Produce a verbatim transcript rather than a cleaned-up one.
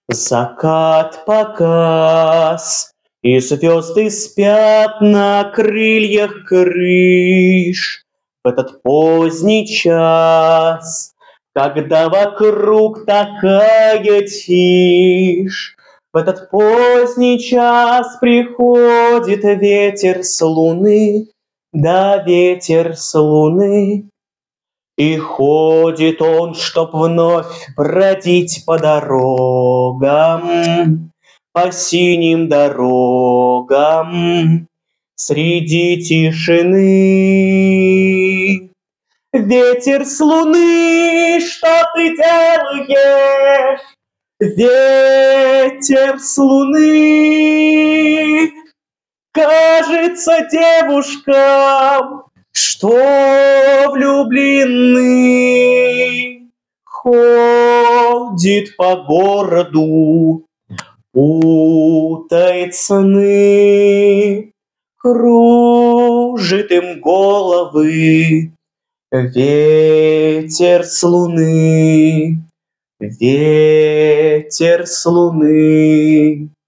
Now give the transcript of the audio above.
Закат погас, и звезды спят на крыльях крыш. В этот поздний час, когда вокруг такая тишь, в этот поздний час приходит ветер с луны, да ветер с луны. И ходит он, чтоб вновь бродить по дорогам, по синим дорогам, среди тишины. Ветер с луны, что ты делаешь? Ветер с луны, кажется девушкам, что влюблены. Ходит по городу, путает сны, кружит им головы. Ветер с луны, ветер с луны.